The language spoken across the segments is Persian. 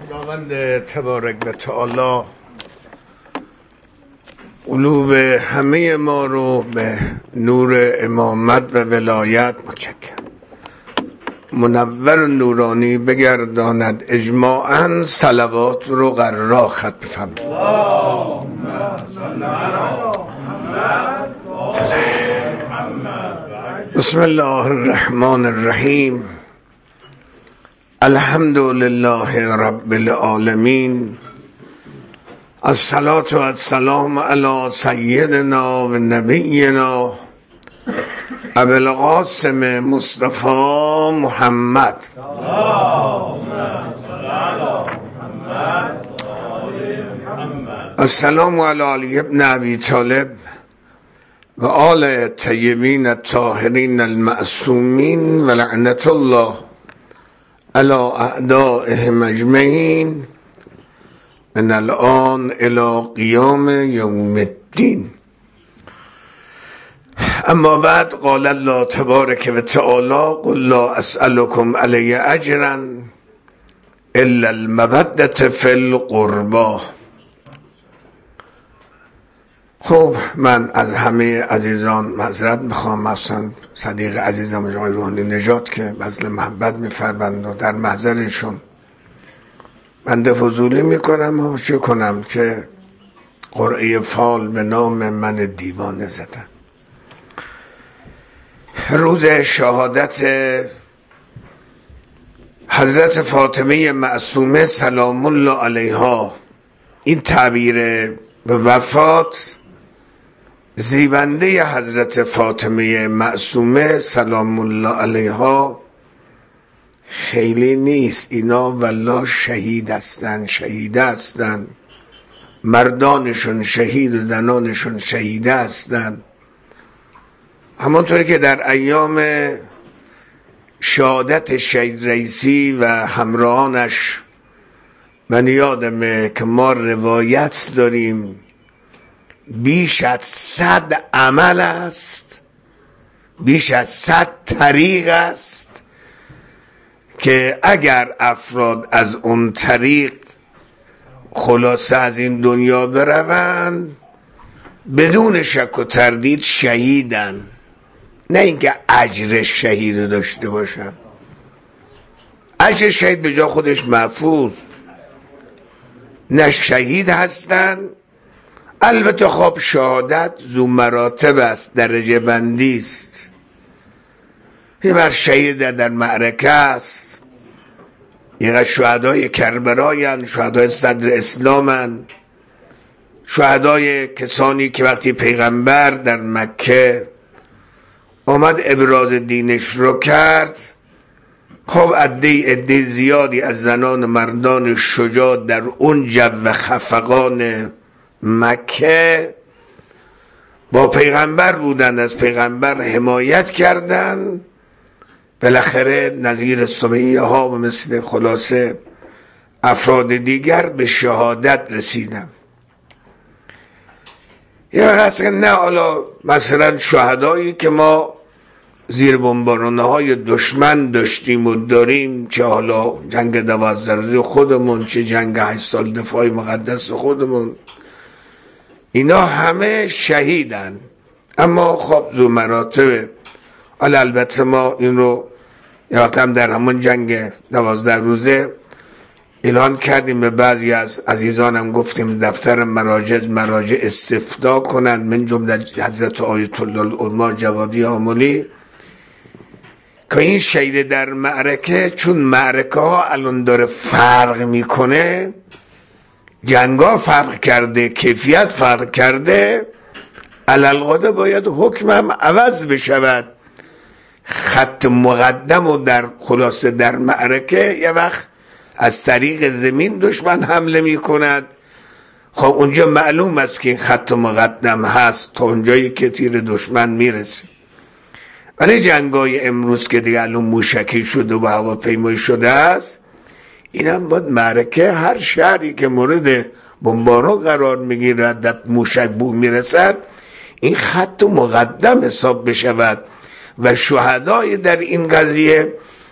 خداوند تبارک و تعالی قلوب همه ما رو به نور امامت و ولایت منور و نورانی بگرداند. اجماعاً صلوات رو قرار ختم فرمایید. بسم الله الرحمن الرحیم. الحمد لله رب العالمین. الصلاة و السلام علی سیدنا و نبینا ابی القاسم مصطفی محمد. السلام علی علی ابن ابی طالب و آل طیبین الطاهرین المعصومین و لعنت الله علی اعدائهم اجمعین من الان الی قیام یوم الدین. اما بعد، قال الله تبارک و تعالی قل لا اسألكم علی اجرا الا المودة فی القربى. خب من از همه عزیزان معذرت میخوام، مثلا صدیق عزیزم آقای روحانی نژاد که بذل محبت میفرمند و در محضرشون بنده فضولی میکنم و چه کنم که قرعه فال به نام من دیوانه زدن. روز شهادت حضرت فاطمه معصومه سلام الله علیها، این تعبیر به وفات زیبنده حضرت فاطمه معصومه سلام الله علیها خیلی نیست. اینا والله شهید هستن، مردانشون شهید و زنانشون شهیده هستن. همانطوری که در ایام شهادت شهید رئیسی و همراهانش من یادمه که ما روایت داریم بیش از 100 عمل است، بیش از 100 طریق است که اگر افراد از اون طریق خلاصه از این دنیا بروند بدون شک و تردید شهیدن. نه اینکه اجر شهید داشته باشن، اجر شهید به جا خودش محفوظ، نه شهید هستن. البته خب شهادت ذو مراتب است، درجه بندی است. یه وقت شهید در معرکه است، یه وقت شهدای کربلایند، شهدای صدر اسلامند، شهدای کسانی که وقتی پیغمبر در مکه آمد ابراز دینش رو کرد، خب عده زیادی از زنان مردان شجاع در اون جو خفقان مکه با پیغمبر بودن، از پیغمبر حمایت کردن. بالاخره نظیر سمیه ها و مثل خلاصه افراد دیگر به شهادت رسیدن. یا اصلا نه حالا مثلا شهدایی که ما زیر بمبارانه های دشمن داشتیم و داریم، چه حالا جنگ 12 روزه خودمون، چه جنگ 8 سال دفاع مقدس خودمون، اینا همه شهیدن. اما خب ذو مراتبه. البته ما این رو یه وقت هم در همون جنگ 12 روزه اعلان کردیم، به بعضی از عزیزانم گفتیم دفتر مراجع استفدا کنند، من جمله حضرت آیت الله العظما جوادی آملی، که این شهید در معرکه، چون معرکه ها الان داره فرق میکنه، جنگ ها فرق کرده، کیفیت فرق کرده، علالقاده باید حکمم عوض بشود. خط مقدم و در خلاصه در معرکه یه وقت از طریق زمین دشمن حمله می کند، خب اونجا معلوم است که خط مقدم هست تا اونجایی که تیر دشمن میرسه. ولی جنگای امروز که دیگه الان موشکی شده و هواپیمایی شده است، این هم باید معرکه هر شهری که مورد بمباران قرار میگیرد در موشک بو میرسد این خط مقدم حساب بشود و شهدای در این قضیه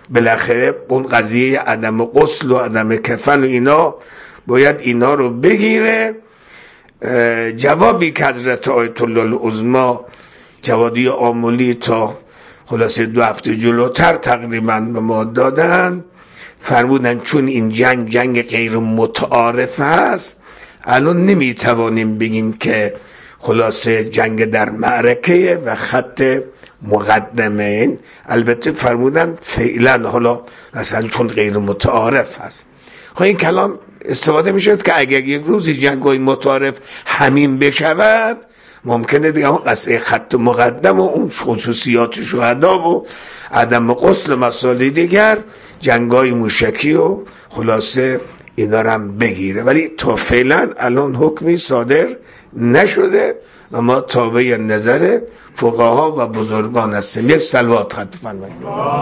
بالاخره اون قضیه عدم غسل و عدم کفن و اینا باید اینا رو بگیره. جوابی که حضرت آیت الله العظمی جوادی آملی تا خلاصه 2 هفته جلوتر تقریبا به ما دادن، فرمودن چون این جنگ غیر متعارف هست، الان نمیتوانیم بگیم که خلاصه جنگ در معرکه و خط مقدمه. این البته فرمودن فعلا حالا اصلا چون غیر متعارف هست. خب این کلام استفاده میشد که اگر یک روزی جنگ‌های متعارف همین بشود، ممکنه دیگه اون قصه خط مقدم و اون خصوصیات شهدا و عدم غسل و مسائل دیگر جنگ‌های موشکی و خلاصه اینا رو هم بگیره. ولی تا فعلا الان حکمی صادر نشده و ما تابع نظر فقها و بزرگان هستیم. یک صلوات خط بفرمایید.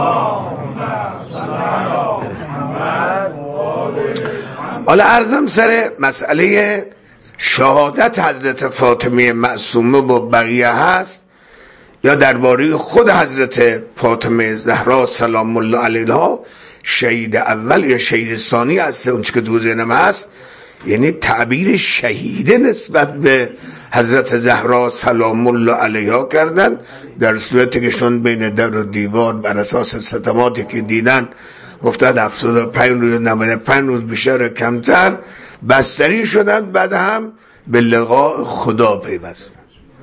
حالا عرضم سر مسئله شهادت حضرت فاطمه معصومه با بقیه هست یا درباره خود حضرت فاطمه زهرا سلام الله علیها شهید اول یا شهید ثانی هست. اون چه که تو ذهنم هست یعنی تعبیر شهیده نسبت به حضرت زهرا سلام الله علیها کردن، در صورتی که شون بین در و دیوار بر اساس صدماتی که دیدن گفتند 75 روز 95 روز بیشتر کمتر بستری شدن، بعد هم به لقاء خدا پیوستن.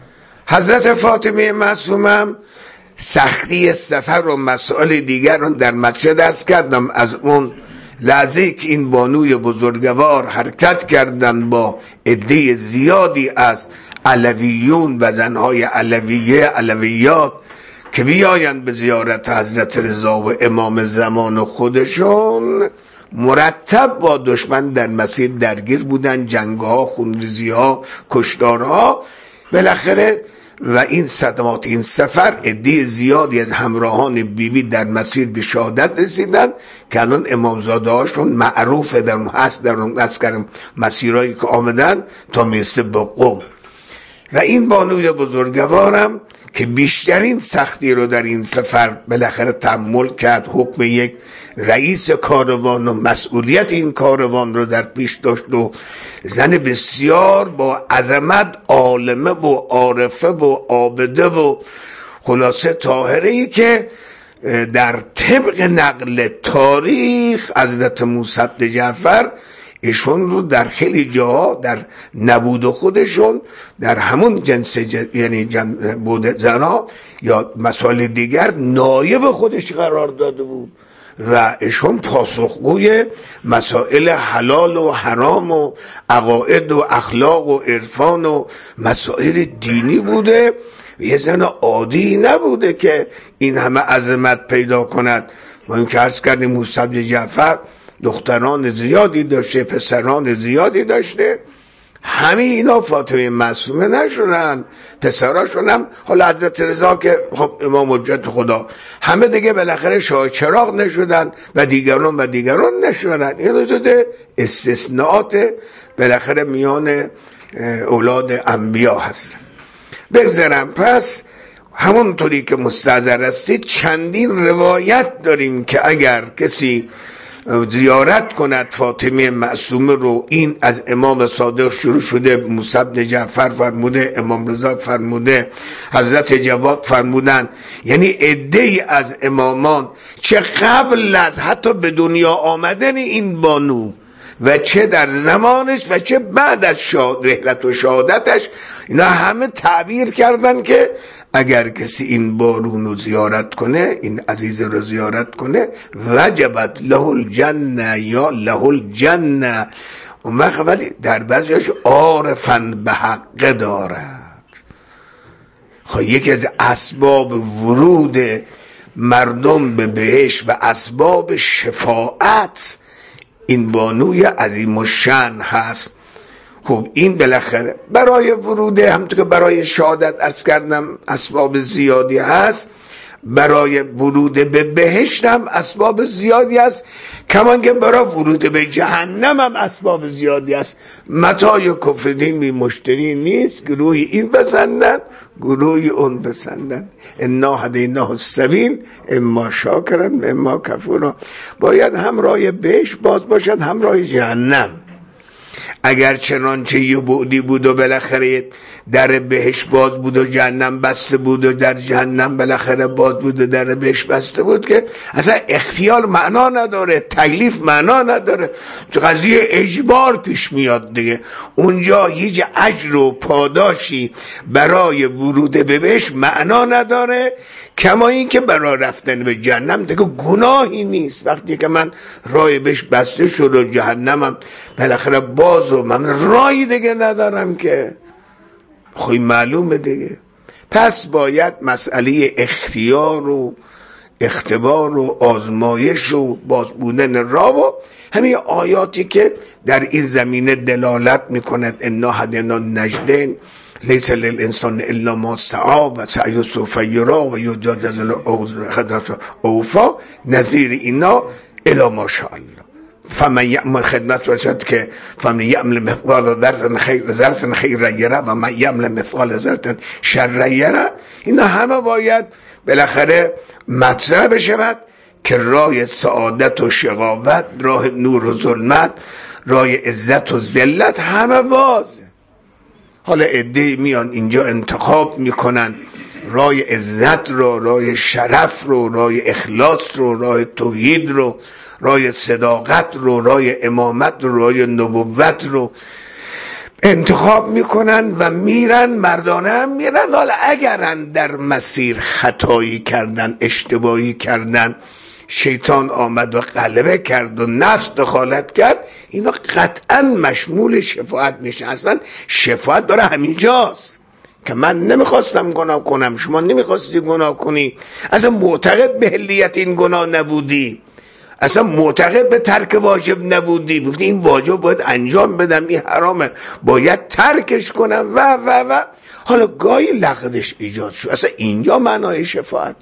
حضرت فاطمه معصومه سختی سفر و مسائل دیگر رو در مکه درس کردم. از اون لحظه که این بانوی بزرگوار حرکت کردن با عده زیادی از علویون و زنهای علویات که بیاین به زیارت حضرت رضا و امام زمان خودشون، مرتب با دشمن در مسیر درگیر بودن، جنگها، خونریزیها، کشتارها. بالاخره و این صدمات این سفر عده زیادی از همراهان بیبی در مسیر به شهادت رسیدن که الان امامزاده هاشون معروفه در اون هست، در اون اسکر مسیرهایی که آمدن تا میرسه به قم. و این بانوی بزرگوارم که بیشترین سختی رو در این سفر بالاخره تحمل کرد، حکم یک رئیس کاروان و مسئولیت این کاروان رو در پیش داشت و زن بسیار با عظمت، عالمه و عارفه و عابده و خلاصه طاهره‌ای که در طبق نقل تاریخ حضرت موسی بن جعفر ایشون رو در خیلی جاها در نبود خودشون در همون جنس یعنی بود زنا یا مسائل دیگر نایب خودش قرار داده بود و ایشون پاسخگوی مسائل حلال و حرام و عقاید و اخلاق و عرفان و مسائل دینی بوده. یه زن عادی نبوده که این همه عظمت پیدا کند. ما این که عرض کردیم موسی بن جعفر دختران زیادی داشته، پسران زیادی داشته، همه اینا فاطمه معصومه نشدن، پسراشون هم حالا حضرت رضا که خب امام حجت خدا، همه دیگه بالاخره شاه چراغ نشدن و دیگران نشدن. این جزء استثناءات بالاخره میان اولاد انبیا هستن. بگذارم پس همونطوری که مستحضر هستید چندین روایت داریم که اگر کسی زیارت کند فاطمه معصومه رو، این از امام صادق شروع شده، موسی بن جعفر فرموده، امام رضا فرموده، حضرت جواد فرمودن، یعنی عده‌ای از امامان چه قبل از حتی به دنیا آمدن این بانو و چه در زمانش و چه بعد از رحلت و شهادتش، اینا همه تعبیر کردن که اگر کسی این بارون رو زیارت کنه، این عزیز رو زیارت کنه، وجبت له الجنه یا له الجنه. اون وقت ولی در بعضیش عارفن به حق دارد. خب یکی از اسباب ورود مردم به بهشت و اسباب شفاعت این بانوی عظیم الشأن هست. خب این بالاخره برای ورود، همونطور که برای شهادت عرض کردم اسباب زیادی هست، برای ورود به بهشت هم اسباب زیادی است، کمان که برای ورود به جهنم هم اسباب زیادی است. متاع کفر دین بی مشتری نیست، گروهی این بسندن گروهی اون بسندن. انا هدیناه السبیل اما شاکرا و اما کفورا. باید هم راه بهشت باز باشد هم راه جهنم. اگر چنانچه یه بعدی بود و بالاخره در بهشت باز بود و جهنم بسته بود و در جهنم بالاخره باز بود و در بهشت بسته بود که اصلا اختیار معنا نداره، تکلیف معنا نداره، قضیه اجبار پیش میاد دیگه. اونجا هیچ اجر و پاداشی برای ورود به بهشت معنا نداره، کما این که برای رفتن به جهنم دیگه گناهی نیست. وقتی که من راه بهشت بسته شد و جهنمم بالاخره باز و من راهی دیگه ندارم که خوی معلومه دیگه. پس باید مسئله اختیار و اختبار و آزمایش و باز بودن راه و همین آیاتی که در این زمینه دلالت میکند انا هدینا النجدین لیس للانسان الا ما سعی و سعی سوف یرا و یجازی اوفا نظیر اینا الی ما شاء الله. فمن یعمل خدمت ورشد که فمن یعمل مثقال ذره خیر یره و من یعمل مثقال ذره شر یره. اینا همه باید بالاخره مطرح بشود که راه سعادت و شقاوت، راه نور و ظلمت، راه عزت و ذلت همه بازه. حالا عده‌ای میان اینجا انتخاب میکنن راه عزت رو، راه شرف رو، راه اخلاص رو، راه توحید رو، راه صداقت رو، راه امامت رو، راه نبوت رو انتخاب میکنن و میرن، مردانه هم میرن. حالا اگرن در مسیر خطایی کردن، اشتباهی کردن، شیطان آمد و غلبه کرد و نفس دخالت کرد، اینا قطعا مشمول شفاعت میشه. اصلا شفاعت داره همینجاست که من نمیخواستم گناه کنم، شما نمیخواستی گناه کنی، اصلا معتقد به حلیت این گناه نبودی، اصلا معتقد به ترک واجب نبودی، گفتی این واجب باید انجام بدم، این حرامه باید ترکش کنم و حالا گاهی لغزش ایجاد شد. اصلا اینجا معنای شفاعت.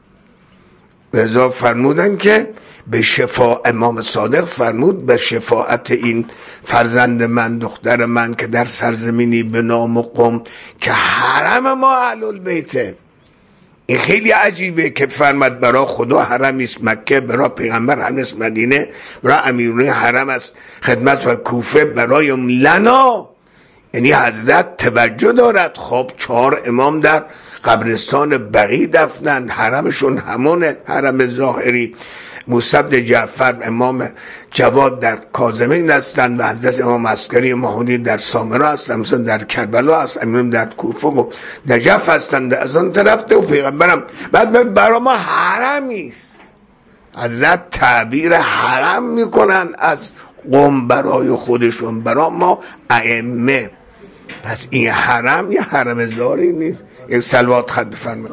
لذا فرمودن که به امام صادق فرمود به شفاعت این فرزند من، دختر من که در سرزمینی به نام قم که حرم ما اهل البیته. این خیلی عجیبه که فرمود برای خدا حرم است مکه، برای پیغمبر حرم است مدینه، برای امیرون حرم است خدمت و کوفه، برای لنا. یعنی حضرت توجه دارد. خب 4 امام در قبرستان بقیع دفنن، حرمشون همونه، حرم ظاهری. موسی بن جعفر امام جواد در کاظمین هستند و حضرت امام عسکری ماهودی در سامرا هستند، مثلا در کربلا هست، امیرون در کوفه و نجف هستند از اون طرف. و پیغمبرم بعد برای ما حرمی است. حضرت تعبیر حرم میکنن از قوم برای خودشون، برای ما ائمه. پس این حرم یه حرم زاری نیست. یک صلوات خط بفرمایید.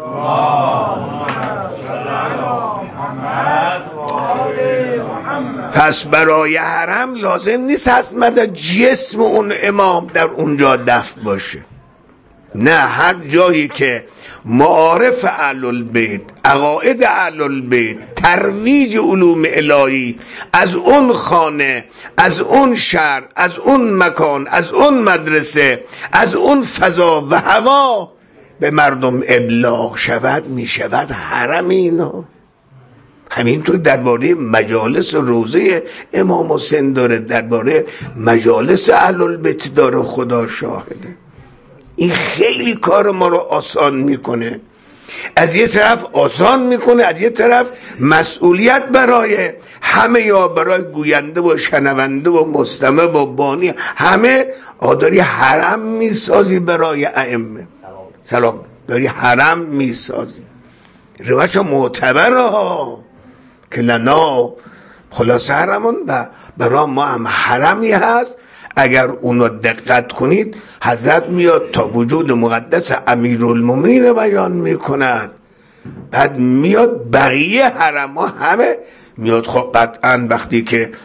پس برای حرم لازم نیست حتما جسم اون امام در اونجا دفن باشه. نه، هر جایی که معارف اهل البیت، عقاید اهل البیت، ترویج علوم الهی از اون خانه، از اون شهر، از اون مکان، از اون مدرسه، از اون فضا و هوا به مردم ابلاغ شود، می شود حرم اینا. همینطور درباره مجالس روزه امام حسین داره، درباره مجالس اهل البیت داره. خدا شاهده این خیلی کار ما رو آسان میکنه. از یه طرف آسان میکنه، از یه طرف مسئولیت برای همه، یا برای گوینده و شنونده و مستمع و بانی همه. داری حرم میسازی برای ائمه. سلام. داری حرم میسازی. روش معتبره ها که لنا خلاصه حرمون و برای ما هم حرمی هست. اگر اونو دقت کنید حضرت میاد تا وجود مقدس امیرالمومنین بیان میکند، بعد میاد بقیه حرم ها همه میاد. خب قطعا وقتی که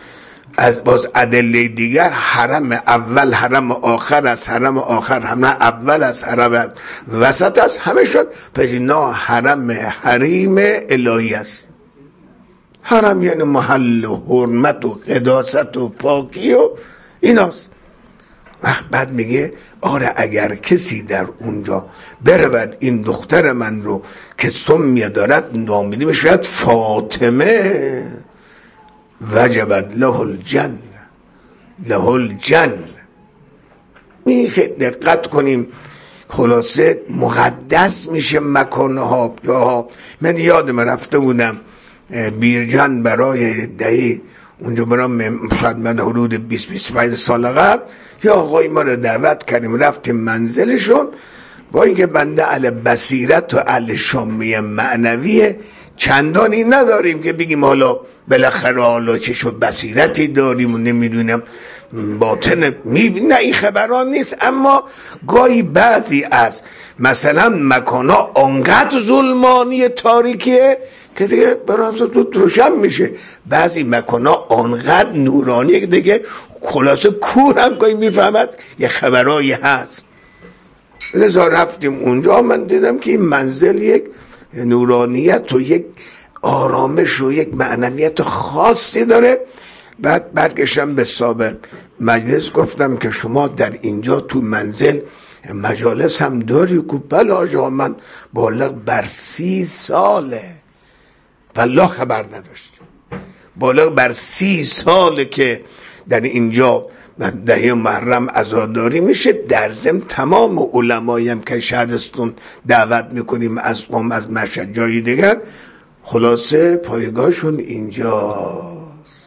از باز ادله دیگر حرم اول حرم آخر است، حرم آخر حرم اول است، حرم وسط است، همه شد. پس اینا حرم حریم الهی است. حرم یعنی محل و حرمت و قداست و پاکی و ایناست. بعد میگه آره اگر کسی در اونجا برود این دختر من رو که سمیه دارد نامیده میشود فاطمه، وجبت له الجنه، له الجنه. میخه دقت کنیم، خلاصه مقدس میشه مکانها. من یادم رفته بودم بیرجان برای دهی اونجا برام، شاید من حدود 20-25 سال قبل، یا آقای ما رو دعوت کردیم رفتیم منزلشون. با اینکه بنده اهل بصیرت و اهل شامی معنویه، چندانی نداریم که بگیم حالا بالاخره حالا چشم بصیرتی داریم و نمیدونم باطن میبینیم، نه این خبران نیست. اما گاهی بعضی از مثلا مکانا انقدر ظلمانی تاریکیه که دیگه برای تو روشن میشه، بعضی مکانا انقدر نورانیه که دیگه خلاصه کور هم گاهی میفهمد یه خبرایی هست. لذا رفتیم اونجا، من دیدم که این منزل یک نورانیت و یک آرامش و یک معنویت خاصی داره. بعد برگشتم به صاحب مجلس گفتم که شما در اینجا تو منزل مجالس هم داری؟ گفت بله آجا، من بالغ بر 30 ساله. والله خبر نداشت. بالغ بر 30 ساله که در اینجا دهه محرم عزاداری میشه. در ضمن تمام علمایی هم که شهرستون دعوت میکنیم از قم، از مشهد، جای دیگر، خلاصه پایگاهشون اینجاست.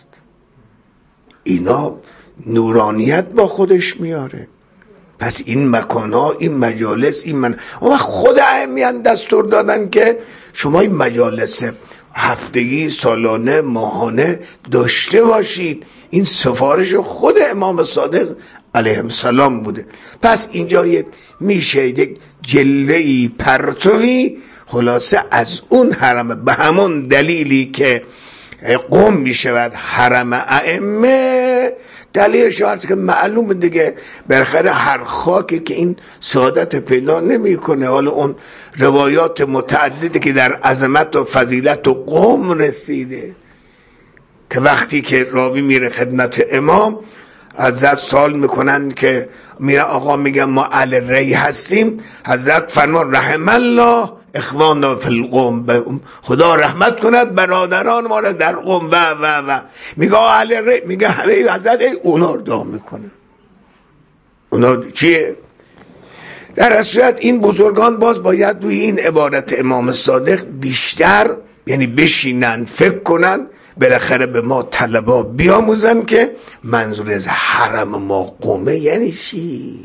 اینا نورانیت با خودش میاره. پس این مکانها، این مجالس، اما خود ائمه دستور دادن که شما این مجالس هفتگی، سالانه، ماهانه داشته باشید. این سفارش خود امام صادق علیه السلام بوده. پس اینجا میشه یک جلوه‌ای پرتوی خلاصه از اون حرم، به همون دلیلی که قم میشود حرم ائمه. دلیلش هست که معلومه دیگه، بالاخره هر خاکی که این سعادت پیدا نمیکنه. حالا اون روایات متعددی که در عظمت و فضیلت و قم رسیده که وقتی که راوی میره خدمت امام، حضرت سوال میکنن که میره آقا میگن ما اهل ری هستیم، حضرت فرمان رحم الله اخواننا فی القوم، خدا رحمت کند برادران ما را در قوم و میگه اهل ری، میگه همه حضرت اونا رو دعا میکنه. اونا چیه؟ در اصلیت این بزرگان باز باید روی این عبارت امام صادق بیشتر یعنی بشینن فکر کنن، بالاخره به ما طلبا بیاموزن که منظور از حرم ما قومه یعنی چی؟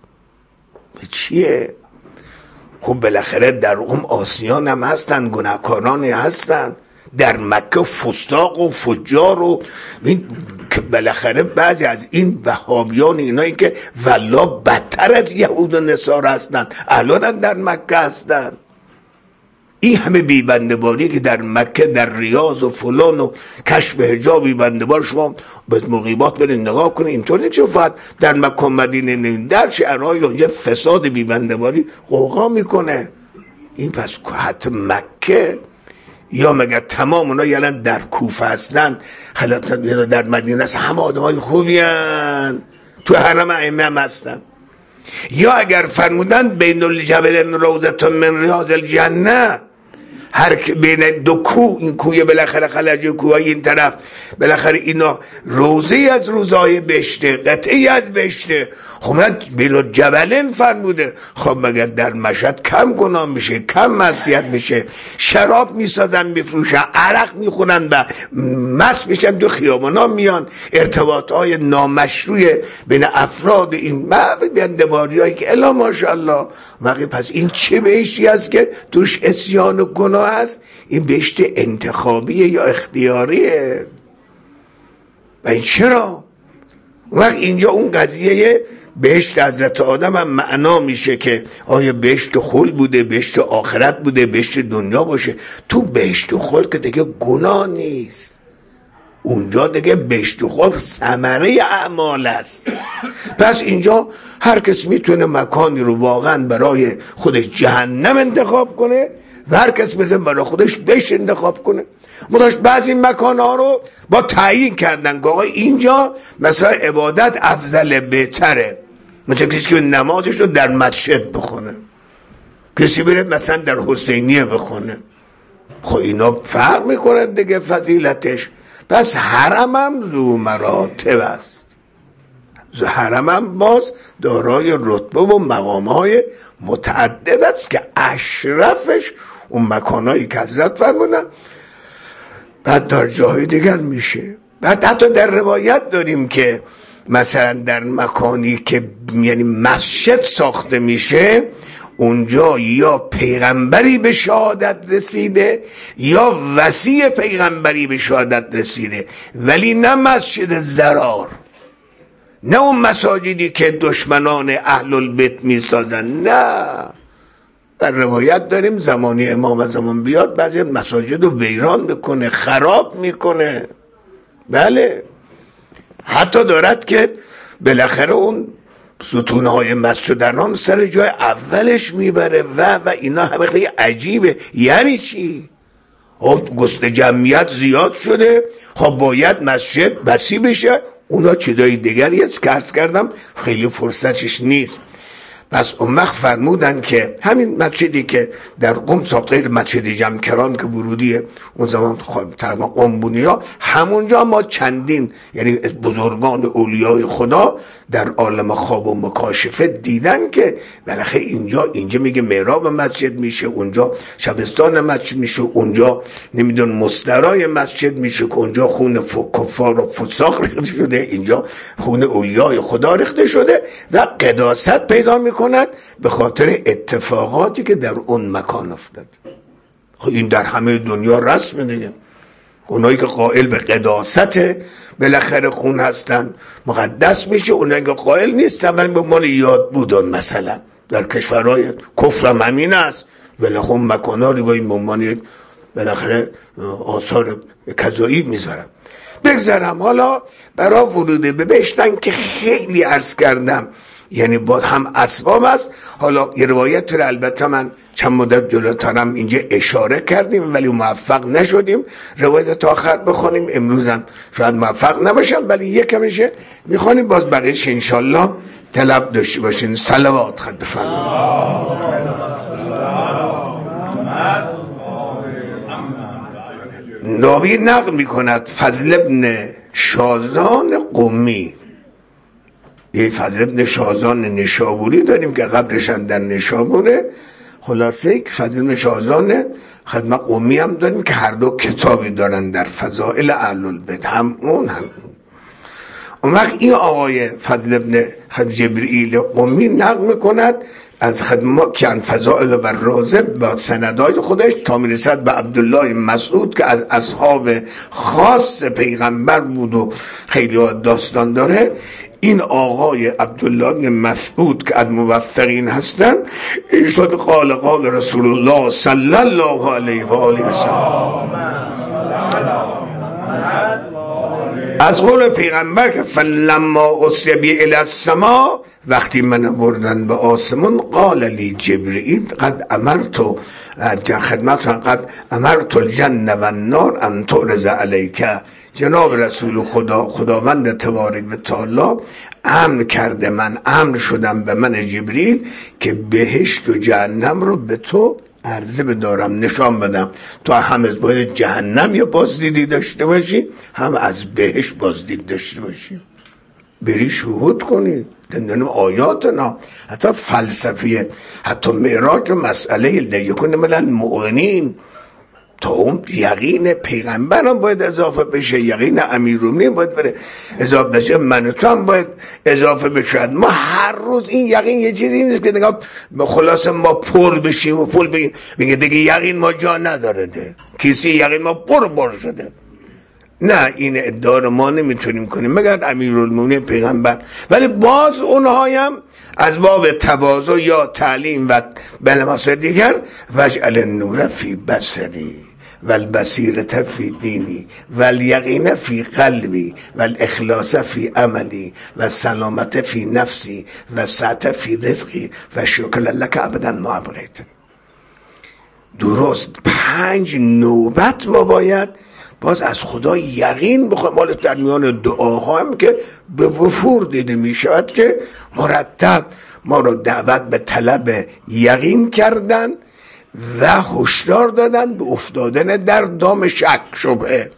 چیه؟ خب بالاخره در قم آسیان هم هستن، گناهکارانی هستن، در مکه فساق و فجار و که بالاخره بعضی از این وهابیان اینایی که والله بدتر از یهود و نصارا هستن الان در مکه هستن. این همه بیبنده‌باری که در مکه، در ریاض و فلان و کشف حجاب بیبنده‌بار، شما به مغیبات برین نگاه کنید، اینطوری چه فقط در مکه و مدینه نه، در شهرهای اونجا فساد بیبنده‌باری قوقا میکنه. این پس حتی مکه یا مگر تمام اونا یعنی در کوفه هستن، خلاص در مدینه هست، همه آدمای خوبی هستن، تو حرم ائمه هم هستن. یا اگر فرمودن بین الجبلین روضة من ریاض الجنه، هر بین دو کوه، این کوه بالاخره خلج کوه این طرف، بالاخره اینا روضه از روضای بهشته، قطعی از بهشته. خب بین الجبلین فرموده، خب مگر در مشهد کم گناه میشه، کم معصیت میشه، شراب میسازن میفروشن، عرق میخونن و مست میشن، تو خیابانا میان، ارتباطهای نامشروع بین افراد این بنده‌باری هایی که الا ماشاءالله. مگه پس این چه بهشتی است که توش عصیان و گناه است؟ این بهشت انتخابیه یا اختیاریه؟ و این چرا؟ وقت اینجا اون قضیه بهشت حضرت آدم هم معنا میشه که آیا بهشت خلد بوده، بهشت آخرت بوده، بهشت دنیا باشه. تو بهشت خلد که دیگه گناه نیست، اونجا دیگه بهشت خود ثمره اعمال است. پس اینجا هر کس میتونه مکانی رو واقعا برای خودش جهنم انتخاب کنه و هر کس میتونه برای خودش بهشت انتخاب کنه. مداش بعضی مکانها رو با تعیین کردن که آقای اینجا مثلا عبادت افضل بهتره، مثلا کسی که نمازش رو در مسجد بخونه، کسی بره مثلا در حسینیه بخونه. خب اینا فرق میکنه دیگه فضیلتش. پس حرم هم ذو مراتب است، حرم هم باز دارای رتبه و مقامهای متعدد است که اشرفش اون مکانهایی که حضرت فرمودن. بعد در جاهای دیگر میشه. بعد حتی در روایت داریم که مثلا در مکانی که یعنی مسجد ساخته میشه اونجا یا پیغمبری به شهادت رسیده یا وصی پیغمبری به شهادت رسیده، ولی نه مسجد ضرار، نه اون مساجدی که دشمنان اهل البیت میسازن. نه، در روایت داریم زمانی امام زمان بیاد بعضی مساجد رو ویران میکنه، خراب میکنه. بله، حتی دارد که بالاخره اون ستونهای مسجدان سر جای اولش میبره و اینا همه خیلی عجیبه. یعنی چی؟ گست جمعیت زیاد شده، باید مسجد بسی بشه. اونا چیزای دیگری است که عرض کردم خیلی فرصتش نیست. پس اون وقت فرمودن که همین مسجدی که در قم ساخته، مسجد جمکران که ورودی اون زمان تقریبا قم بونیا، همونجا ما چندین یعنی بزرگان اولیای خدا در عالم خواب و مکاشفه دیدن که بالاخره اینجا میگه محراب مسجد میشه، اونجا شبستان مسجد میشه، اونجا نمیدون مسترای مسجد میشه که اونجا خون کفار و فساق ریخته شده، اینجا خون اولیای خدا ریخته شده و قداست پیدا میکند به خاطر اتفاقاتی که در اون مکان افتاد. این در همه دنیا رسمه دیگه. اونایی که قائل به قداست بالاخره خون هستن مقدس میشه، اونایی که قائل نیستن ولی به عنوان یاد بودن مثلا در کشورهای کفر هم همین است، بالاخره اون مکان‌ها رو با این عنوان بالاخره آثار کذایی میذارن. بگذارم حالا برای ورود به بهشتن که خیلی عرض کردم یعنی باز هم اسباب است. حالا یه روایت رو البته من چند مدت جلوترم اینجا اشاره کردیم ولی موفق نشدیم روایت تا آخر بخونیم، امروزم شاید موفق نباشم ولی یکمیشه میخونیم، باز بقیش انشالله طلب داشته باشین. صلوات خد بفرمایید. ناوی نقل میکند فضل ابن شازان قمی، یه فضل ابن شازان نشابوری داریم که قبرشن در نشابوره. خلاصه که فضل ابن شازان خدمت قمی هم داریم که هر دو کتابی دارن در فضائل اهل البیت، هم اون. اون وقت این آقای فضل ابن جبرئیل قمی نقل میکند از خدمات که ان فضائل و رازه با سندای خودش تا میرسد به عبدالله مسعود که از اصحاب خاص پیغمبر بود و خیلی داستان داره. این آقای عبدالله مسعود که از موثقین هستن ایشون قال رسول الله صلی الله علیه و آله و سلم از قول پیغمبر که فلما اسری الی السما، وقتی من بردن به آسمان، قال لی جبرئیل قد امرت الجنه و النار ان تعرض علیک. جناب رسول خداوند تبارک و تعالی امر شدم به من جبریل که بهشت و جهنم رو به تو عرضه بدارم، نشان بدم. تو هم از باید جهنم یا بازدیدی داشته باشی، هم از بهشت بازدید داشته باشی، بری شهود کنی. دندان آیات نه حتی فلسفیه، حتی معراج و مسئله در یکون ملن مؤمنین تا اون یقین پیغمبر هم باید اضافه بشه، یقین امیرالمومنین باید بره اضافه بشه، من تو هم باید اضافه بشه. ما هر روز این یقین یه چیزی نیست که نگاه خلاص ما پر بشیم و پول بگیم میگه دیگه یقین ما جا نداره ده. کسی یقین ما پر شده. نه، این ادعا رو ما نمیتونیم کنیم مگر امیرالمومنین پیغمبر. ولی باز اونهایم از باب تواضع یا تعلیم و بلماسه دیگر وجعل النور فی بصری، و البصیرة فی دینی و الیقین فی قلبی و الاخلاص فی عملی و سلامت فی نفسی و سعت فی رزقی و شکر لک ابدا ما ابقیت. درست 5 نوبت ما باید باز از خدا یقین بخوایم. حالا در میان دعاها هم که به وفور دیده می شود که مرتب ما رو دعوت به طلب یقین کردن و هشدار دادن به افتادن در دام شک شبهه.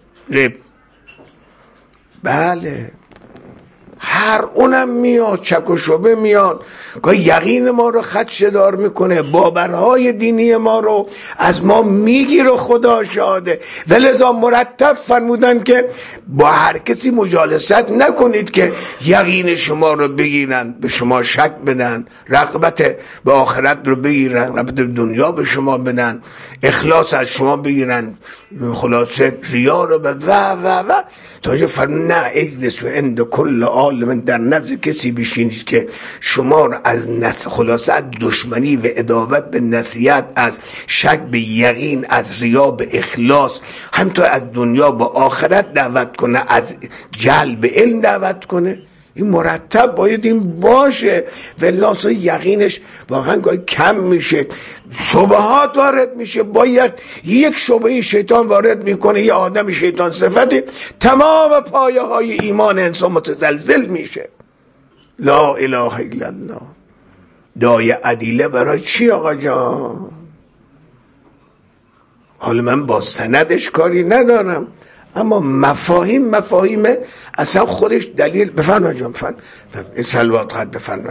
بله هر اونم میاد، شک و شبه میاد، گاهی یقین ما رو خدشه‌دار میکنه، باورهای دینی ما رو از ما میگیره. خدا شاهده. ولذا مرتب فرمودن که با هر کسی مجالست نکنید که یقین شما رو بگیرن، به شما شک بدن، رغبت به آخرت رو بگیرن، رغبت به دنیا به شما بدن، اخلاص از شما بگیرن، خلاصه ریا رو به و تاجه فرمون نه اجلس و عند کل عالم، در نزد کسی بشینید که شما رو از خلاصه از دشمنی و عداوت به نصیحت، از شک به یقین، از ریا به اخلاص، همینطور از دنیا به آخرت دعوت کنه، از جهل به علم دعوت کنه. این مرتب باید این باشه. ولاس یقینش واقعا گاهی کم میشه، شبهات وارد میشه. باید یک شبهه شیطان وارد میکنه، یه آدم شیطان صفتی، تمام پایه های ایمان انسان متزلزل میشه. لا اله الا الله. دای عدیله برای چی آقا جان؟ حالا من با سندش کاری ندارم، اما مفاهیم اصلا خودش دلیل. بفرما جان این سلوات خد بفرما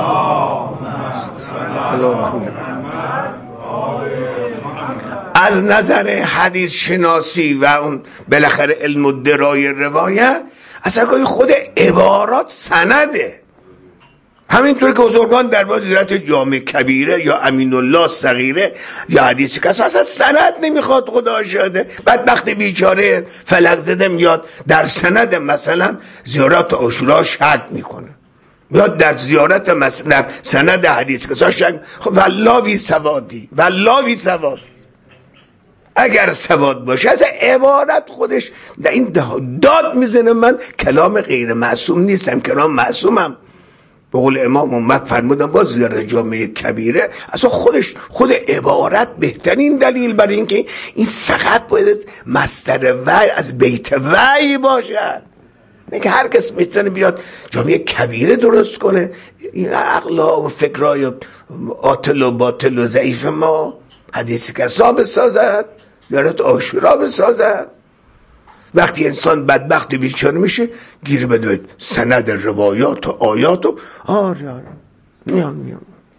از نظر حدیث شناسی و اون بالاخره علم و درای روایت، اصلا خود عبارات سنده. همینطور که بزرگان در باز زیارت جامع کبیره یا امین الله صغیره یا حدیثی که اصلا سند نمیخواد. خدا شاهده. بدبخت بیچاره فلق زده میاد در سند مثلا زیارت عاشورا شک میکنه، میاد در زیارت مثلا در سند حدیثی که شک. خب والله بی سوادی اگر سواد باشه از عبارت خودش در این داد میزنه. من کلام غیر معصوم نیستم، کلام معصومم. به قول امام اومد فرمودن باز زیارت جامعه کبیره، اصلا خود عبارت بهترین دلیل برای اینکه این فقط باید مصدر وحی از بیت وحی باشد. نه که هر کس میتونه بیاد جامعه کبیره درست کنه. این عقلا و فکرای عاطل و باطل و ضعیف ما حدیث کسا بسازد، زیارت عاشورا بسازد. وقتی انسان بدبخت بیچاره میشه گیر بده سند روایات و آیات و آره میان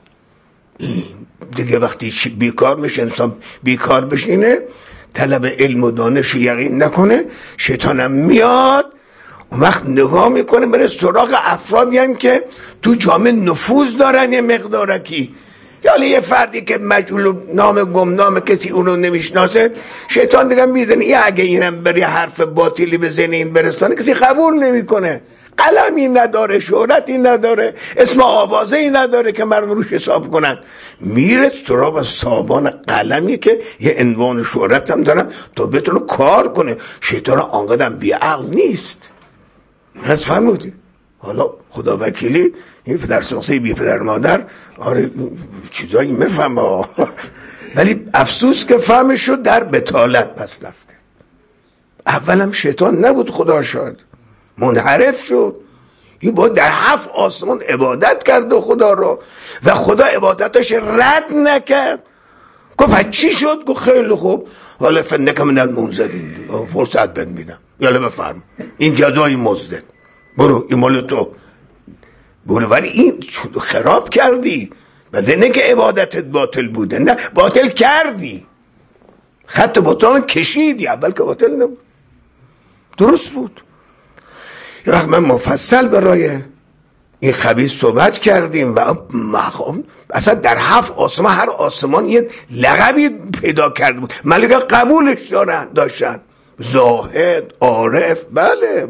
دیگه. وقتی بیکار میشه انسان، بیکار بشینه، طلب علم و دانش و یقین نکنه، شیطانم میاد اون وقت نگاه میکنه بره سراغ افرادی هم که تو جامعه نفوذ دارن یه مقدارکی. یا یه فردی که مجهول نام گمنام، کسی اونو نمیشناسه، شیطان دیگه میدونه یه اگه اینم بری حرف باطلی بزنه این برسانه کسی قبول نمیکنه. قلمی نداره، شهرتی نداره، اسم آوازه‌ای نداره که مردم روش حساب کنن. میره سراغ صابان قلمی که یه عنوان شهرت هم دارن تا بتونه کار کنه. شیطان آنقدر بیعقل نیست. از فهمودی؟ حالا خدا وکیلی این پدر سوخته بی پدر مادر آره چیزایی میفهمه، ولی افسوس که فهمشو در بتالت بس رفته. اولم شیطان نبود، خدا شد منحرف شد. این با در 7 آسمان عبادت کرد و خدا رو، و خدا عبادتش رد نکرد. گفت چی شد؟ گفت خیلی خوب، حالا فنک من المنذرین، فرصت بد میدم، یالا بفرم این جزای مزدت، برو این مال تو برو. ولی این خراب کردی. بده نه که عبادتت باطل بوده، نه باطل کردی، خط باطل کشیدی. اول که باطل نبود، درست بود. یه وقت من مفصل برای این خبیث صحبت کردیم و مقام اصلا در 7 آسمان هر آسمان یه لقبی پیدا کرده بود، ملکه قبولش داشتن. زاهد، عارف، بله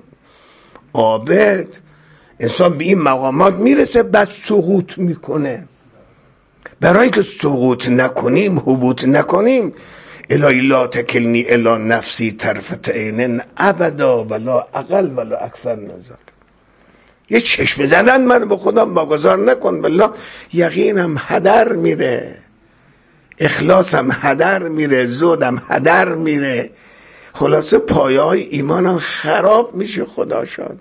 عابد. انسان به این مقامات میرسه بعد سقوط میکنه. برای که سقوط نکنیم، هبوط نکنیم، الهی لا تکلنی الی نفسی طرفت عین ابدا ولا اقل ولا اکثر نظر. یه چشم زدن من به خودم واگذار نکن، بالله یقینم هدر میره، اخلاصم هدر میره، زودم هدر میره، خلاصه پایه های ایمانم خراب میشه. خدا شاد.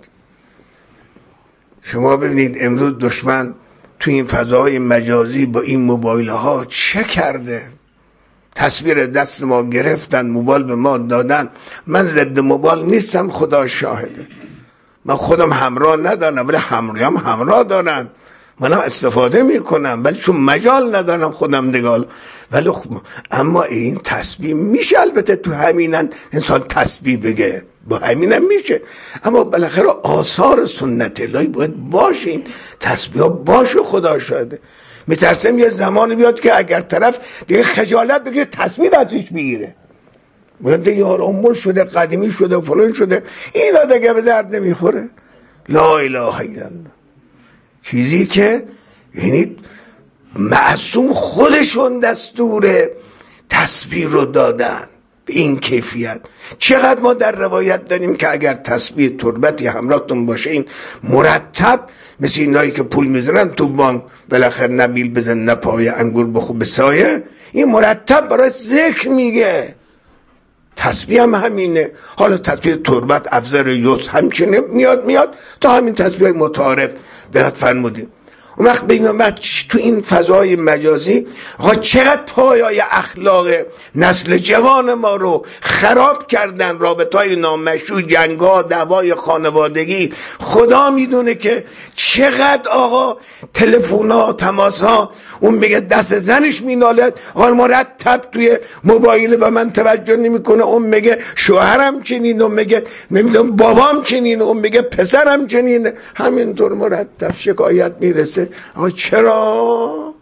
شما ببینید امروز دشمن تو این فضای مجازی با این موبایل ها چه کرده. تصویر دست ما گرفتن، موبایل به ما دادن. من ضد موبایل نیستم، خدا شاهده، من خودم همراه ندارم ولی همراه دارن، منم استفاده میکنم ولی چون مجال ندارم خودم نگاه. ولی اما این تسبیح میشه، البته تو همینن انسان تسبیح بگه، با همینم میشه، اما بالاخره آثار سنت الهی باید باشه، این تسبیح ها باشه. خدا شاهده میترسم یه زمانی بیاد که اگر طرف دیگه خجالت بگیره تسبیح ازش بگیره، بگه یار امول شده، قدیمی شده، فلان شده، اینا دیگه به درد نمیخوره. لا اله الا الله. چیزی که یعنی معصوم خودشون دستور تسبیح رو دادن به این کیفیت. چقدر ما در روایت داریم که اگر تسبیح تربتی همراهتون باشه، این مرتب مثل اینایی که پول میذارن تو بانک بالاخره نبیل بزن نپای انگور بخو به سایه، این مرتب برای ذکر میگه. تسبیح هم همینه. حالا تسبیح تربت افزر یوز همچنین میاد تا همین تسبیح متعارف بهت فرمودیم. اون وقت بگیم تو این فضای مجازی چقدر پایه‌ی اخلاق نسل جوان ما رو خراب کردن، رابطه‌های نامشروع، جنگ‌ها، دعوای خانوادگی. خدا میدونه که چقدر آقا تلفن‌ها، تماس‌ها، اون میگه دست زنش مینالد، آقا مرتب توی موبایل و من توجه نمیکنه، اون میگه شوهرم چنین، اون میگه نمیدونم بابام چنین، اون میگه پسرم چنین، همینطور مرتب شکایت میرسه. آقا چرا؟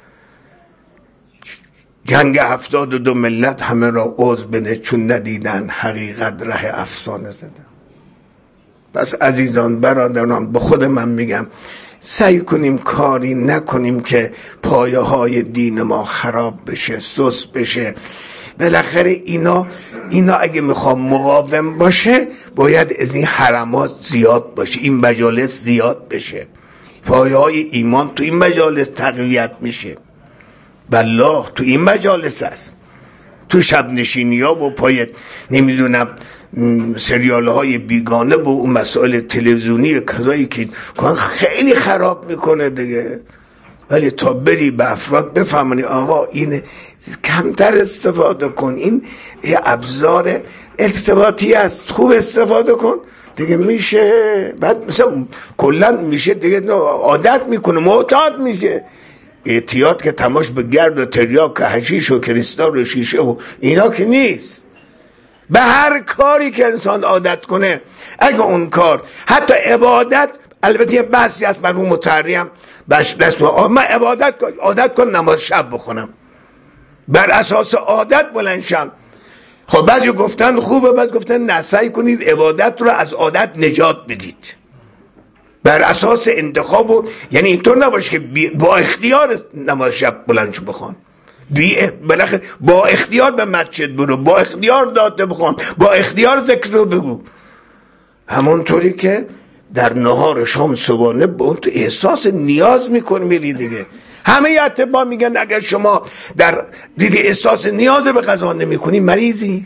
جنگ 72 ملت همه را عذر بده چون ندیدن حقیقت ره افسانه زدن. پس عزیزان برادران، به خود من میگم سعی کنیم کاری نکنیم که پایه های دین ما خراب بشه، سست بشه. بالاخره اینا اگه میخوام مقاوم باشه باید از این حرمات زیاد باشه، این مجالس زیاد بشه، پایه های ایمان تو این مجالس تقویت میشه. والله تو این مجالس هست، تو شب نشینی ها و پای نمیدونم سریال های بیگانه و اون مسائل تلویزیونی کذایی که خیلی خراب میکنه دیگه. ولی تا بری به افراد بفهمونی آقا این کمتر استفاده کن، این ابزار ارتباطی است، خوب استفاده کن دیگه میشه. بعد مثلا کلا میشه دیگه عادت میکنه، معتاد میشه. اعتیاد که تماش به گرد و تریاک و حشیش و کریستال و شیشه و اینا که نیست. به هر کاری که انسان عادت کنه، اگه اون کار حتی عبادت، البته یه بحثی هست من اون متحریم من عادت کن نماز شب بخونم، بر اساس عادت بلند شم. خب بعضی گفتن خوبه، بعضی گفتن نه، سعی کنید عبادت رو از عادت نجات بدید بر اساس انتخاب یعنی اینطور نباشه که با اختیار نماز شب بلند شو بخوان، با اختیار به مسجد برو، با اختیار داده بخوان، با اختیار ذکر رو بگو. همونطوری که در نهار شام صبحانه با اون تو احساس نیاز میکن میری دیگه. همه اتباع میگن اگر شما در دیگه احساس نیاز به غذا نمیکنی مریضی.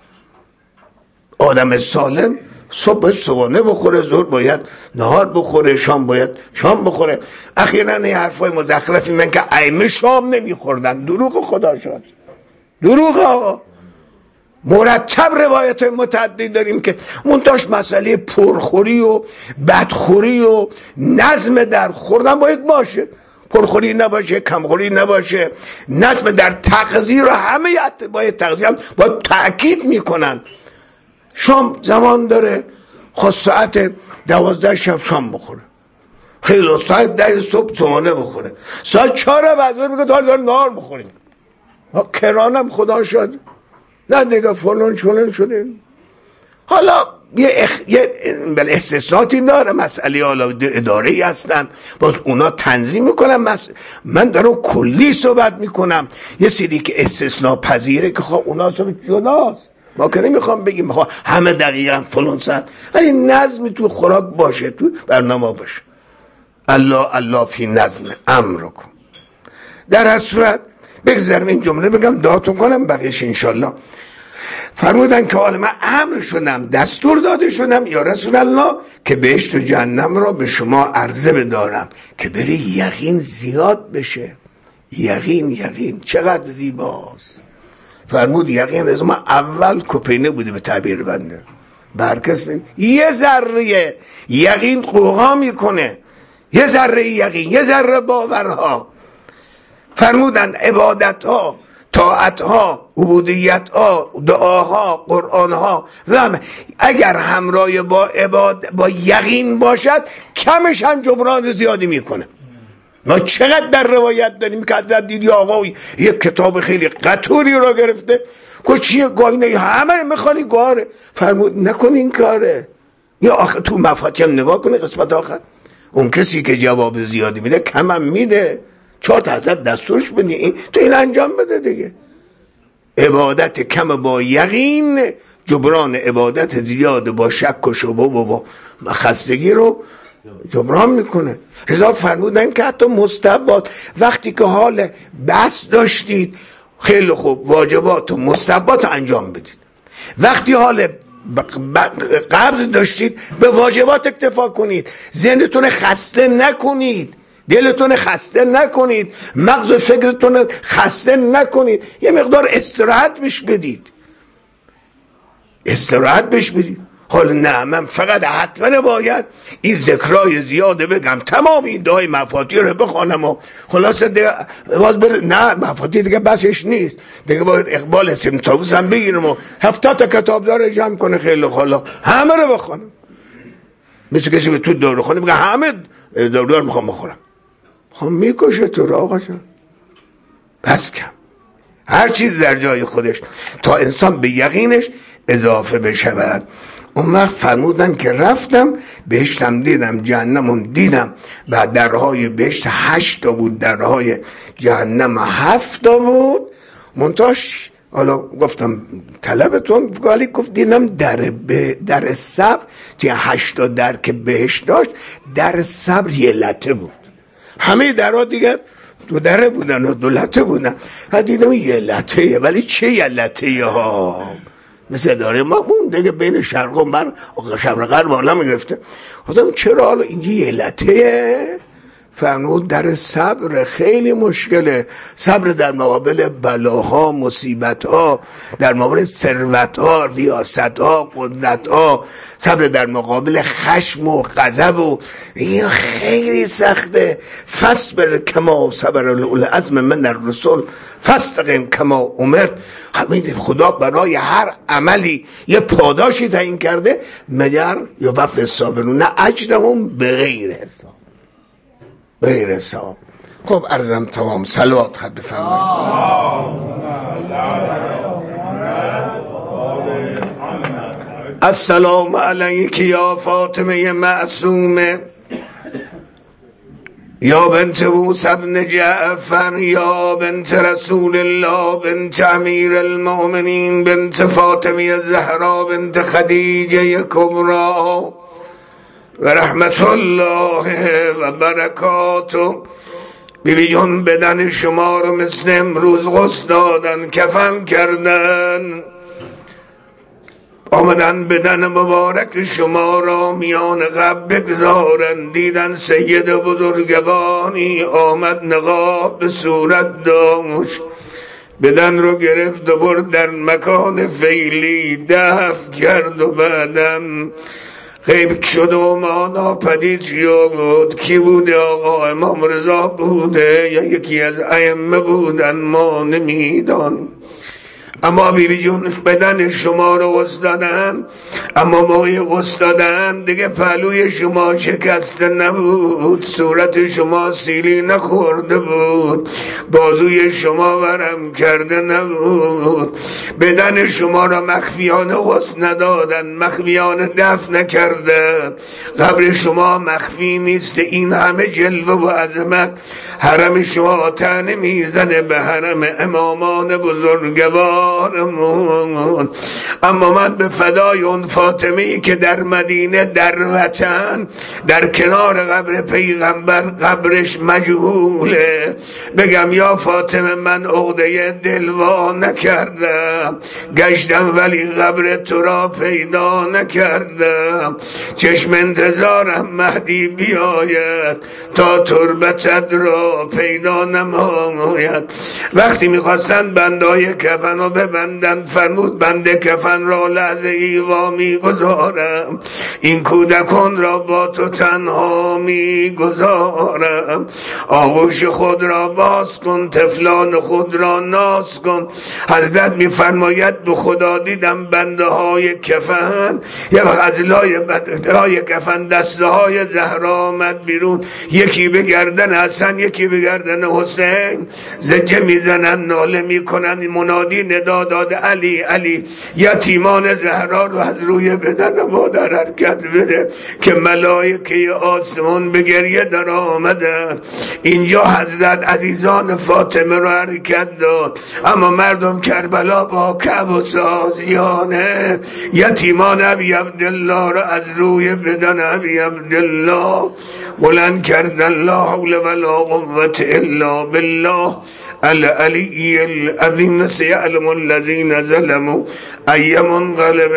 آدم سالم صبح باید صبحانه بخوره، ظهر باید نهار بخوره، شام باید شام بخوره. اخیراً این حرفای مزخرفی من که ائمه شام نمیخوردن، دروغ. خدا شد دروغ. آقا مرتب روایت متعدد داریم که منتاش مسئله پرخوری و بدخوری و نظم در خوردن باید باشه، پرخوری نباشه، کمخوری نباشه، نظم در تغذیه رو همه باید تغذیه هم باید تأکید میکنن. شام زمان داره، خود ساعت 12 شب شام بخوره، خیلی ساعت 10 صبح صبحانه بخوره، ساعت 4 بعد میگه داره نهار بخوریم. کرانم خدا شد نه دیگه فلان شده. حالا یه استثناتی داره، مسئله حالا اداره‌ای هستن باز اونا تنظیم میکنن. من دارم کلی صحبت میکنم. یه سری که استثناء پذیره که خب اونا اصلا جداست، ما که نمیخوام بگیم همه دقیقا فلان ساعت، ولی نظمی تو خوراک باشه، تو برنامه باشه. الله فی نظم امر کن. در هر صورت بگذارم این جمله بگم دعاتون کنم، بقیش انشالله. فرمودن که حالا من امر شدم، دستور داده شدم یا رسول الله که بهشت و جهنم را به شما عرضه بدارم که بره یقین زیاد بشه. یقین چقدر زیباست. فرمود یقین از ما اول کپینه بوده به تعبیر بنده، برکس یه ذره یقین قوقا میکنه، یه ذره یقین، یه ذره باورها. فرمودن عبادت ها، طاعت ها، عبودیت ها، دعاها، قرآن ها و اگر همراه با یقین باشد کمش هم جبران زیادی میکنه. ما چقدر در روایت داریم که حضرت دیدی آقا یک کتاب خیلی قطوری را گرفته، گفت چیه گاهی همه میخوانی گاره. فرمود نکن این کاره. یا آخر تو مفاتیح نگاه کنه قسمت آخر، اون کسی که جواب زیادی میده کم هم میده، 4 تا حضرت دستورش بدی تو این انجام بده دیگه. عبادت کم با یقین جبران عبادت زیاد با شک و شبه و با خستگی رو جبران میکنه. رضا فرمودن که حتی مستحبات وقتی که حال بس داشتید خیلی خوب واجبات و مستحبات انجام بدید، وقتی حال قبض داشتید به واجبات اکتفا کنید، ذهنتون خسته نکنید، دلتون خسته نکنید، مغز و فکرتون خسته نکنید، یه مقدار استراحت بهش بدید. حالا نه من فقط حتما باید این ذکرای زیاده بگم، تمام این دعای مفاتیح رو بخوانم و خلاصه دیگه باز نه مفاتیح دیگه بسش نیست دیگه، باید اقبال سمتابوس هم بگیرم و 70 تا کتاب داره جمع کنه خیلی خالا همه رو بخوانم. مثل کسی به تو دارو خونه بگه همه دار میخوام بخورم، خب میکشه تو را آقا جان. بس کم هر چیز در جای خودش تا انسان به یقینش اضافه بشود. اون وقت فرمودن که رفتم بهشتم دیدم، جهنمم دیدم، و درهای بهشت 8 تا بود، درهای جهنم 7 تا بود. منتاش حالا گفتم طلبتون ولی گفت دیدم در صبر که 8 تا در که بهشت داشت در صبر یه لته بود، همه درها دیگر 2 دره بودن و 2 لته بودن، و دیدم یه لته، ولی چه یه لته ها مثل داره ما بون دیگه بین شرق و غرب بالا میگرفته. خودم چرا حالا این یه لته؟ فرمود در صبر خیلی مشکله، صبر در مقابل بلاها، مصیبتها، در مقابل ثروتها، ریاستها، قدرتها، صبر در مقابل خشم و غضب و این خیلی سخته. فاصبر کما صبر اولو العزم من الرسل فاستقم کما امرت. همین خدا برای هر عملی یه پاداشی تعیین کرده، مگر یوفی الصابرون اجرهم بغیر حساب، غیر حساب. خب عرضم تمام. صلوات خط بفرمایید. السلام علیک یا فاطمه معصومه، یا بنت موسی بن جعفر، یا بنت رسول الله، بنت امیر المؤمنین، بنت فاطمه زهرا، بنت خدیجه کبرا و رحمت الله و برکاته. بیبی جان بدن شما رو مثل امروز غسل دادن، کفن کردن، آمدن بدن مبارک شما را میان قبر بگذارن. دیدن سید بزرگوانی آمد، نقاب به صورت داشت، بدن رو گرفت و برد در مکان فعلی دفن کرد و بعدن غیب شد و ما ناپدید شد. کی بوده؟ آقا امام رضا بوده یا یکی از ائمه بودن؟ ما نمیدان. اما بیبی جون بدن شما رو غسل دادن، اما موقع غسل دادن دیگه پهلوی شما شکسته نبود، صورت شما سیلی نخورده بود، بازوی شما ورم کرده نبود، بدن شما را مخفیانه غسل ندادن، مخفیانه دفن نکردن. قبر شما مخفی نیست. این همه جلوه و عظمت حرم شما تنه میزنه به حرم امامان بزرگوارمون. اما من به فدای اون فاطمه‌ای که در مدینه در وطن در کنار قبر پیغمبر قبرش مجهوله بگم یا فاطمه من عقده دل وا نکردم، گشتم ولی قبر تو را پیدا نکردم، چشم انتظارم مهدی بیاید تا تربتت را پیدا نماید. وقتی میخواستن بندای کفن رو ببندن فرمود بنده کفن را لحظه ای وامی گذارم، این کودکان را با تو تنها میگذارم، آغوش خود را باز کن، طفلان خود را ناز کن. حضرت میفرماید به خدا دیدم بنده های کفن یه وقت از لای کفن دسته های زهرا آمد بیرون، یکی به گردن حسن یکی به گردن حسین، زجه میزنن ناله میکنن، منادی ندا داده علی علی، یتیمان زهرا رو از روی بدن مادر حرکت بده که ملائکه آسمان به گریه در آمدن. اینجا حضرت عزیزان فاطمه رو حرکت داد، اما مردم کربلا با کعب و سازیانه یتیمان ابی عبدالله رو از روی بدن ابی عبدالله بلند کردن. لا حول ولا قوة الا بالله العلی العظیم. سیعلم الذین ظلموا ای منقلب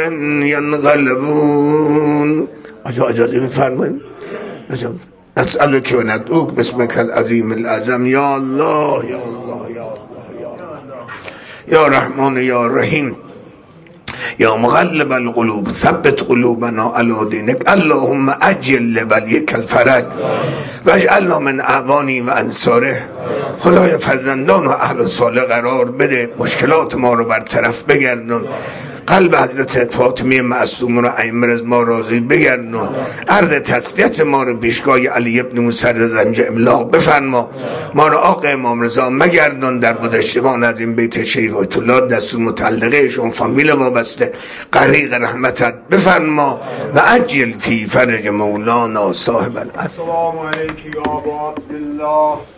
ینقلبون. اجازه میفرمایید؟ نسألک و ندعوک باسمک العظیم الأعظم. یا الله یا الله یا الله یا الله یا رحمان یا رحیم یا مقلب القلوب ثبت قلوبنا علی دینک. اللهم عجل ولیک الفرج واجعلنا من اعوانی و انصاره. خدای فرزندان و اهل صالح قرار بده، مشکلات ما رو برطرف بگردون، قلب حضرت فاطمه معصوم رو ائمه از ما راضی بگردون، عرض تسلیت ما رو پیشگاه علی ابن موسی رضا املاق بفرما، ما رو آقا امام رضا مگردون در گذشتگان از این بیت شریف آیت الله دستور متعلقهشون فامیل وابسته غریق رحمتت بفرما و عجل فی فرج مولانا صاحب العصر. السلام علیکم یا ابا عبدالله.